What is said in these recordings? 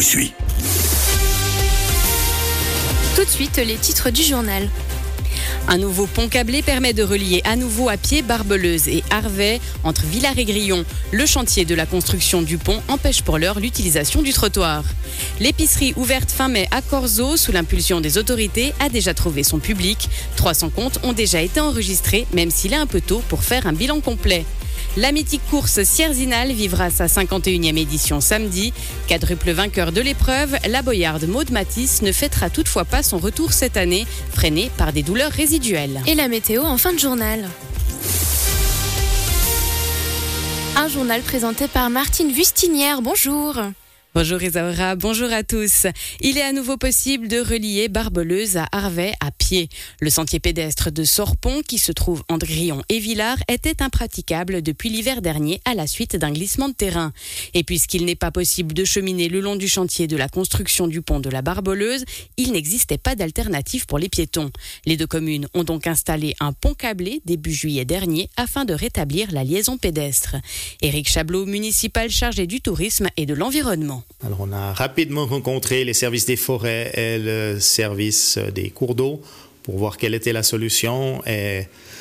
suis. Tout de suite, les titres du journal. Un nouveau pont câblé permet de relier à nouveau à pied Barbeleuse et Harvey entre Villars et Grillon. Le chantier de la construction du pont empêche pour l'heure l'utilisation du trottoir. L'épicerie ouverte fin mai à Corzo sous l'impulsion des autorités a déjà trouvé son public. 300 comptes ont déjà été enregistrés, même s'il est un peu tôt pour faire un bilan complet. La mythique course Sierzinal vivra sa 51e édition samedi. Quadruple vainqueur de l'épreuve, la boyarde Maud Matisse ne fêtera toutefois pas son retour cette année, freinée par des douleurs résiduelles. Et la météo en fin de journal. Un journal présenté par Martine Vustinière. Bonjour. Bonjour Isaura, bonjour à tous. Il est à nouveau possible de relier Barbeleuse à Harvey à pied. Le sentier pédestre de Sorpont, qui se trouve entre Grillon et Villars, était impraticable depuis l'hiver dernier à la suite d'un glissement de terrain. Et puisqu'il n'est pas possible de cheminer le long du chantier de la construction du pont de la Barbeleuse, il n'existait pas d'alternative pour les piétons. Les deux communes ont donc installé un pont câblé début juillet dernier afin de rétablir la liaison pédestre. Éric Chablot, municipal chargé du tourisme et de l'environnement. Alors, on a rapidement rencontré les services des forêts et le service des cours d'eau pour voir quelle était la solution. Et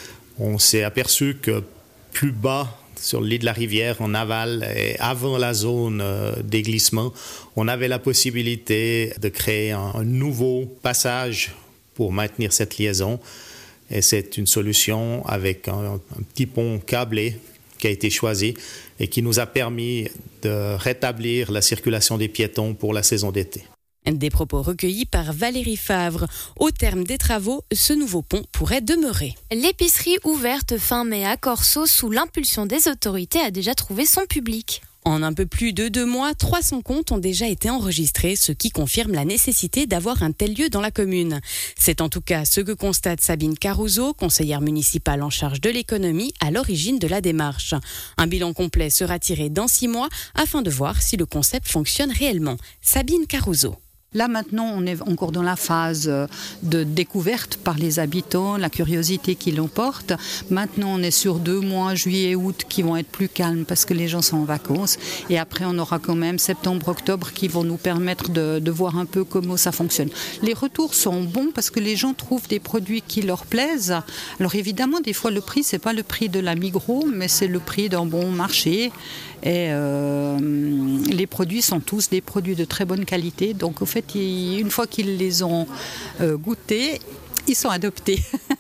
on s'est aperçu que plus bas, sur le lit de la rivière, en aval, et avant la zone des glissements, on avait la possibilité de créer un nouveau passage pour maintenir cette liaison. Et c'est une solution avec un petit pont câblé qui a été choisi et qui nous a permis de rétablir la circulation des piétons pour la saison d'été. Des propos recueillis par Valérie Favre. Au terme des travaux, ce nouveau pont pourrait demeurer. L'épicerie ouverte fin mai à Corso sous l'impulsion des autorités a déjà trouvé son public. En un peu plus de 2 mois, 300 comptes ont déjà été enregistrés, ce qui confirme la nécessité d'avoir un tel lieu dans la commune. C'est en tout cas ce que constate Sabine Caruso, conseillère municipale en charge de l'économie, à l'origine de la démarche. Un bilan complet sera tiré dans 6 mois afin de voir si le concept fonctionne réellement. Sabine Caruso. Là maintenant, on est encore dans la phase de découverte par les habitants, la curiosité qui l'emporte. Maintenant, on est sur 2 mois, juillet et août, qui vont être plus calmes parce que les gens sont en vacances. Et après, on aura quand même septembre, octobre qui vont nous permettre de voir un peu comment ça fonctionne. Les retours sont bons parce que les gens trouvent des produits qui leur plaisent. Alors évidemment, des fois, le prix, c'est pas le prix de la Migros, mais c'est le prix d'un bon marché. Et les produits sont tous des produits de très bonne qualité. Donc, au fait, une fois qu'ils les ont goûtés, ils sont adoptés.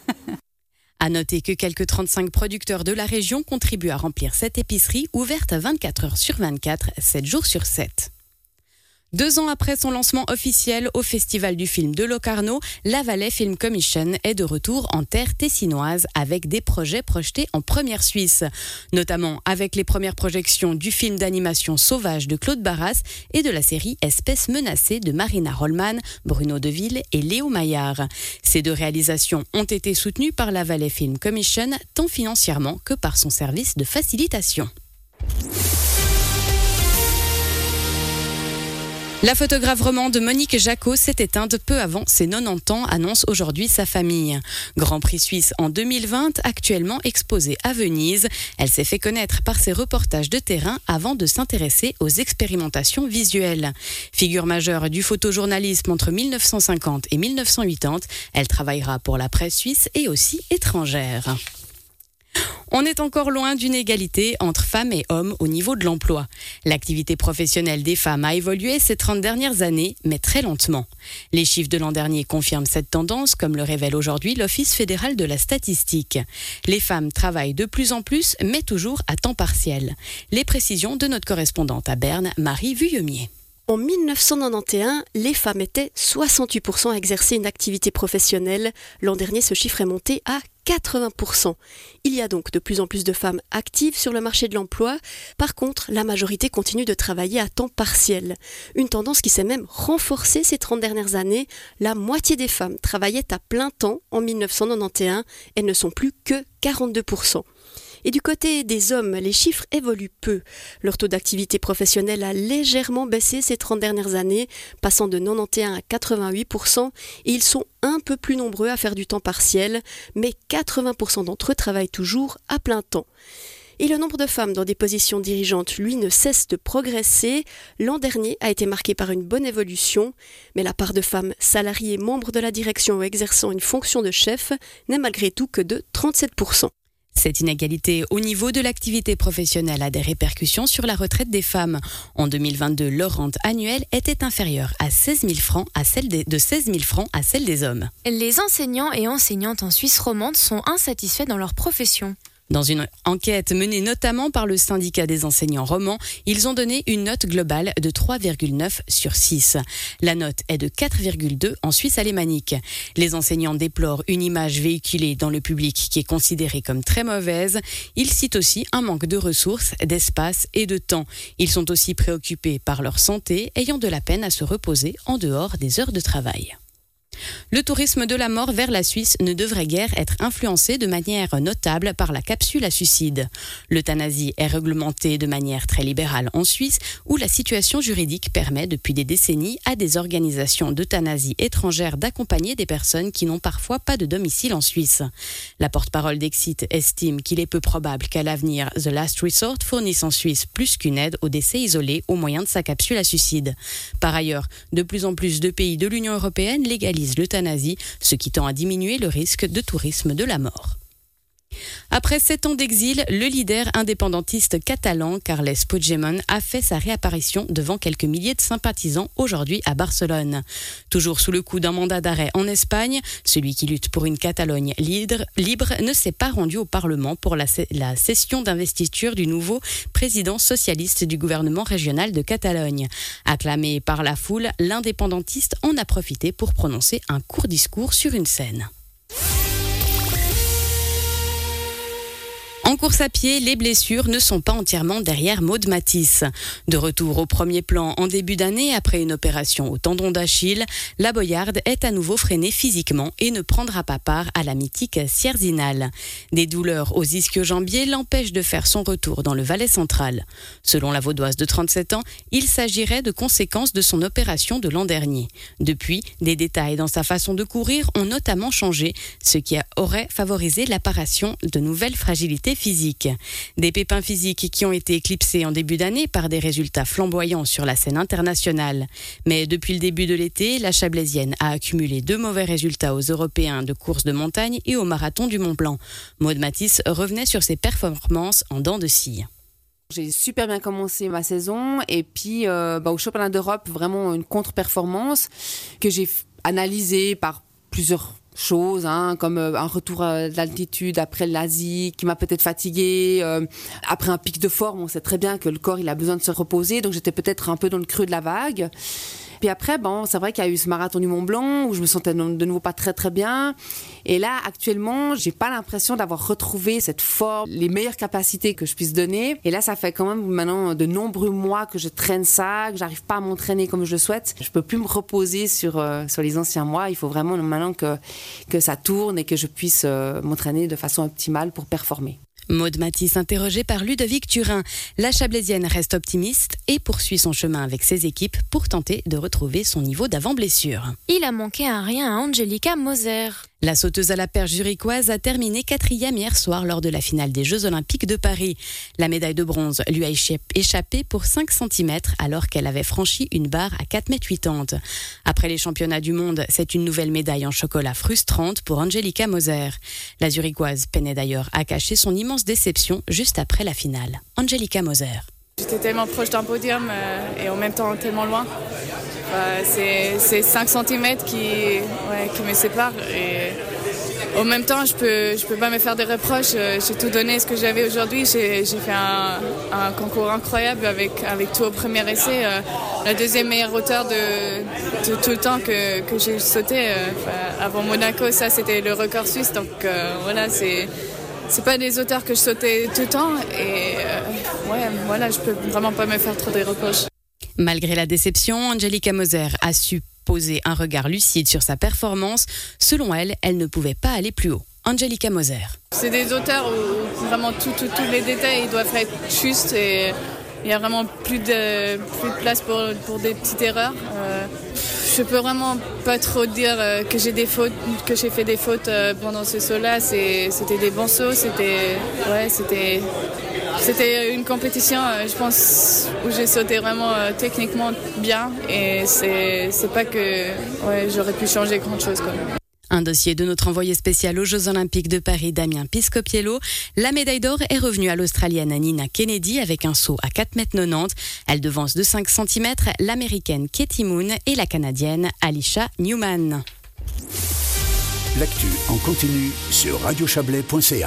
À noter que quelques 35 producteurs de la région contribuent à remplir cette épicerie ouverte 24 heures sur 24, 7 jours sur 7. 2 ans après son lancement officiel au Festival du film de Locarno, la Valais Film Commission est de retour en terre tessinoise avec des projets projetés en première Suisse, notamment avec les premières projections du film d'animation Sauvage de Claude Barras et de la série Espèces menacées de Marina Rollman, Bruno Deville et Léo Maillard. Ces 2 réalisations ont été soutenues par la Valais Film Commission tant financièrement que par son service de facilitation. La photographe romande Monique Jacot s'est éteinte peu avant ses 90 ans, annonce aujourd'hui sa famille. Grand Prix suisse en 2020, actuellement exposée à Venise. Elle s'est fait connaître par ses reportages de terrain avant de s'intéresser aux expérimentations visuelles. Figure majeure du photojournalisme entre 1950 et 1980, elle travaillera pour la presse suisse et aussi étrangère. On est encore loin d'une égalité entre femmes et hommes au niveau de l'emploi. L'activité professionnelle des femmes a évolué ces 30 dernières années, mais très lentement. Les chiffres de l'an dernier confirment cette tendance, comme le révèle aujourd'hui l'Office fédéral de la statistique. Les femmes travaillent de plus en plus, mais toujours à temps partiel. Les précisions de notre correspondante à Berne, Marie Vuillemier. En 1991, les femmes étaient 68% à exercer une activité professionnelle. L'an dernier, ce chiffre est monté à 80%. Il y a donc de plus en plus de femmes actives sur le marché de l'emploi. Par contre, la majorité continue de travailler à temps partiel. Une tendance qui s'est même renforcée ces 30 dernières années. La moitié des femmes travaillaient à plein temps en 1991. Elles ne sont plus que 42%. Et du côté des hommes, les chiffres évoluent peu. Leur taux d'activité professionnelle a légèrement baissé ces 30 dernières années, passant de 91 à 88%, et ils sont un peu plus nombreux à faire du temps partiel, mais 80% d'entre eux travaillent toujours à plein temps. Et le nombre de femmes dans des positions dirigeantes, lui, ne cesse de progresser. L'an dernier a été marqué par une bonne évolution, mais la part de femmes salariées, membres de la direction ou exerçant une fonction de chef n'est malgré tout que de 37%. Cette inégalité au niveau de l'activité professionnelle a des répercussions sur la retraite des femmes. En 2022, leur rente annuelle était inférieure à 16 000 francs à celle de 16 000 francs à celle des hommes. Les enseignants et enseignantes en Suisse romande sont insatisfaits dans leur profession. Dans une enquête menée notamment par le syndicat des enseignants romans, ils ont donné une note globale de 3,9 sur 6. La note est de 4,2 en Suisse alémanique. Les enseignants déplorent une image véhiculée dans le public qui est considérée comme très mauvaise. Ils citent aussi un manque de ressources, d'espace et de temps. Ils sont aussi préoccupés par leur santé, ayant de la peine à se reposer en dehors des heures de travail. Le tourisme de la mort vers la Suisse ne devrait guère être influencé de manière notable par la capsule à suicide. L'euthanasie est réglementée de manière très libérale en Suisse, où la situation juridique permet depuis des décennies à des organisations d'euthanasie étrangères d'accompagner des personnes qui n'ont parfois pas de domicile en Suisse. La porte-parole d'Exit estime qu'il est peu probable qu'à l'avenir, The Last Resort fournisse en Suisse plus qu'une aide au décès isolé au moyen de sa capsule à suicide. Par ailleurs, de plus en plus de pays de l'Union européenne légalisent l'euthanasie, ce qui tend à diminuer le risque de tourisme de la mort. Après 7 ans d'exil, le leader indépendantiste catalan Carles Puigdemont a fait sa réapparition devant quelques milliers de sympathisants aujourd'hui à Barcelone. Toujours sous le coup d'un mandat d'arrêt en Espagne, celui qui lutte pour une Catalogne libre ne s'est pas rendu au Parlement pour la session d'investiture du nouveau président socialiste du gouvernement régional de Catalogne. Acclamé par la foule, l'indépendantiste en a profité pour prononcer un court discours sur une scène. En course à pied, les blessures ne sont pas entièrement derrière Maud Matisse. De retour au premier plan en début d'année après une opération au tendon d'Achille, la Boyarde est à nouveau freinée physiquement et ne prendra pas part à la mythique Sierzinal. Des douleurs aux ischio-jambiers l'empêchent de faire son retour dans le Valais central. Selon la Vaudoise de 37 ans, il s'agirait de conséquences de son opération de l'an dernier. Depuis, des détails dans sa façon de courir ont notamment changé, ce qui aurait favorisé l'apparition de nouvelles fragilités physiques. Des pépins physiques qui ont été éclipsés en début d'année par des résultats flamboyants sur la scène internationale. Mais depuis le début de l'été, la Chablaisienne a accumulé 2 mauvais résultats aux Européens de course de montagne et au marathon du Mont-Blanc. Maud Matisse revenait sur ses performances en dents de scie. J'ai super bien commencé ma saison et puis au championnat d'Europe, vraiment une contre-performance que j'ai analysée par plusieurs choses, comme un retour d'altitude après l'Asie qui m'a peut-être fatiguée, après un pic de forme, on sait très bien que le corps il a besoin de se reposer, donc j'étais peut-être un peu dans le creux de la vague. Puis après, c'est vrai qu'il y a eu ce marathon du Mont-Blanc où je me sentais de nouveau pas très très bien. Et là, actuellement, j'ai pas l'impression d'avoir retrouvé cette forme, les meilleures capacités que je puisse donner. Et là, ça fait quand même maintenant de nombreux mois que je traîne ça, que j'arrive pas à m'entraîner comme je le souhaite. Je peux plus me reposer sur les anciens mois. Il faut vraiment maintenant que ça tourne et que je puisse m'entraîner de façon optimale pour performer. Maud Matisse interrogée par Ludovic Turin. La Chablaisienne reste optimiste et poursuit son chemin avec ses équipes pour tenter de retrouver son niveau d'avant-blessure. Il a manqué un rien à Angelika Moser. La sauteuse à la perche zurichoise a terminé 4e hier soir lors de la finale des Jeux Olympiques de Paris. La médaille de bronze lui a échappé pour 5 cm alors qu'elle avait franchi une barre à 4,80 m. Après les championnats du monde, c'est une nouvelle médaille en chocolat frustrante pour Angelika Moser. La zurichoise peinait d'ailleurs à cacher son immense déception juste après la finale. Angelika Moser. J'étais tellement proche d'un podium et en même temps tellement loin. C'est 5 cm qui me séparent et en même temps je peux pas me faire des reproches. J'ai tout donné ce que j'avais aujourd'hui. J'ai fait un concours incroyable avec tout au premier essai. La deuxième meilleure hauteur de tout le temps que j'ai sauté. Avant Monaco, ça c'était le record suisse. Donc voilà, c'est pas des hauteurs que je sautais tout le temps et je peux vraiment pas me faire trop des reproches. Malgré la déception, Angelika Moser a su poser un regard lucide sur sa performance. Selon elle, elle ne pouvait pas aller plus haut. Angelika Moser. C'est des hauteurs où vraiment tous les détails doivent être justes et il n'y a vraiment plus de place pour des petites erreurs. Je peux vraiment pas trop dire que j'ai fait des fautes pendant ce saut-là. C'était des bons sauts, c'était C'était une compétition, je pense, où j'ai sauté vraiment techniquement bien. Et c'est pas que j'aurais pu changer grand-chose, quoi. Un dossier de notre envoyé spécial aux Jeux Olympiques de Paris, Damien Piscopiello. La médaille d'or est revenue à l'Australienne Nina Kennedy avec un saut à 4,90 m. Elle devance de 5 cm l'Américaine Katie Moon et la Canadienne Alisha Newman. L'actu en continu sur radiochablais.ch.